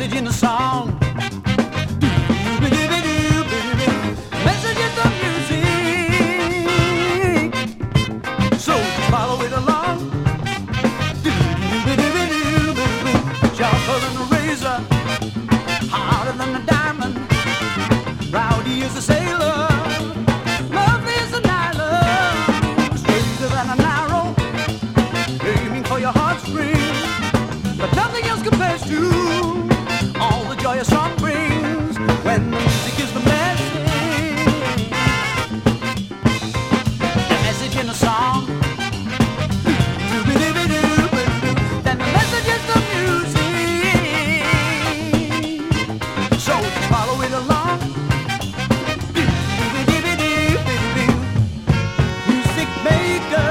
message in the song. Message in the music. So just follow it along. Sharper than a razor, harder than a diamond. Rowdy as a sailor, lovely as an island. Straighter than an arrow, aiming for your heartstrings. But nothing else compares to all the joy a song brings. When the music is the message in a song. Then the message is the music. So just follow it along. Music maker.